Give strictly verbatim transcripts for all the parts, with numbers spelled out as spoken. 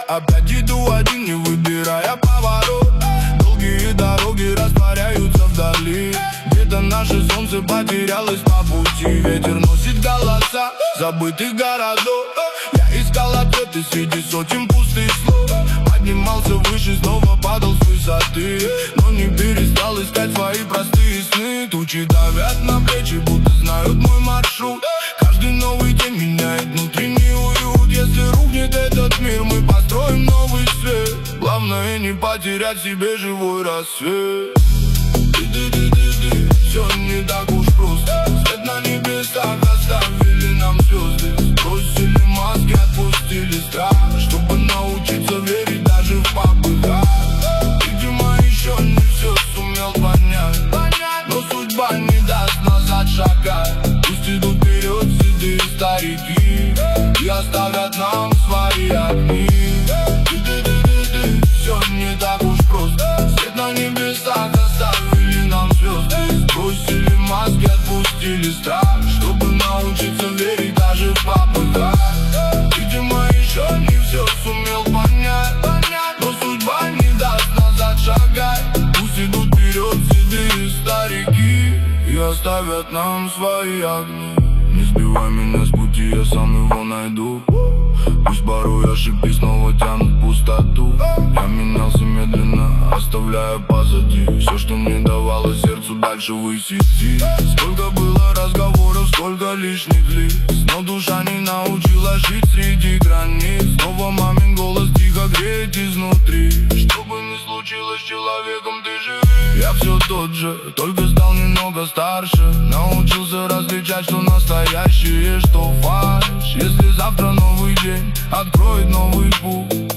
опять иду один, не выбирая поворот. Долгие дороги растворяются вдали. Где-то наше солнце потерялось по пути. Ветер носит голоса забытых городов. Я искал ответы среди сотен пустых слов. Поднимался выше, снова падал с высоты, но не перестал искать свои простые сны. Тучи давят на плечи, будто знают мой маршрут. Каждый новый день меняет внутренний уют. Если рухнет этот мир, мы построим новый свет. Главное не потерять в себе живой рассвет. Ты-ты-ты-ты-ты, все не так уж просто. Свет на небесах оставили нам звезды. Сбросили маски, отпустили страх, чтобы научиться верить даже в попыхах. Видимо, еще не все сумел понять, но судьба не даст назад шагать. Пусть идут вперед седые старики и оставят нам свои огни. Ты-ты-ты-ты-ты, все не так уж просто. Свет на небесах оставили нам звезды. Сбросили маски, отпустили страх, чтобы научиться верить даже в попыхах. Видимо, еще не все сумел понять, но судьба не даст назад шагать. Пусть идут вперед седые старики и оставят нам свои огни. Не сбивай меня с пути, я сам его найду. Пусть порой ошибки снова тянут в пустоту. Я менялся медленно, оставляя позади все, что мне давало сердцу дальше ввысь идти. Сколько было разговоров, сколько лишних лиц, но душа не научилась жить среди границ. Снова мамин голос тихо греет изнутри. Что бы ни случилось с человеком, ты живи. Я все тот же, только стал немного старше. Научился различать, что настоящее, что фальшь. Если завтра новый день откроет новый путь,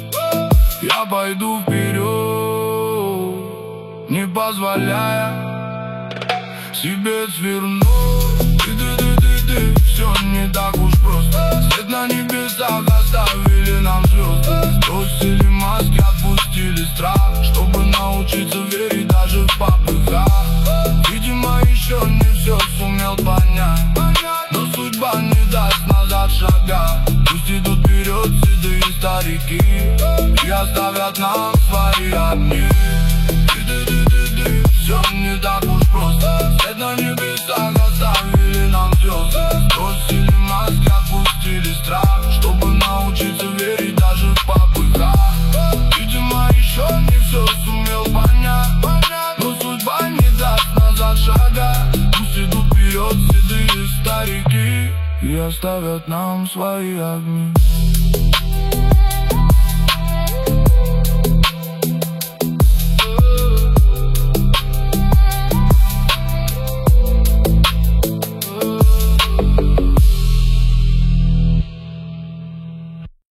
я пойду вперед, не позволяя себе свернуть. Ты-ты-ты-ты-ты, все не так уж просто. Свет на небесах оставили нам звезды. Сбросили маски, отпустили страх, чтобы научиться верить даже в попыхах. Видимо, еще не все сумел понять, но судьба не даст назад шагать. Пусть идут вперед седые старики и оставят нам свои огни. Ты-ты-ты-ты-ты, все не так уж просто. Свет на небесах оставили нам звезды. Сбросили маски, отпустили страх, чтобы научиться верить даже в попыхах. Видимо, еще не все сумел понять, но судьба не даст назад шагать. Пусть идут вперед седые старики и оставят нам свои огни.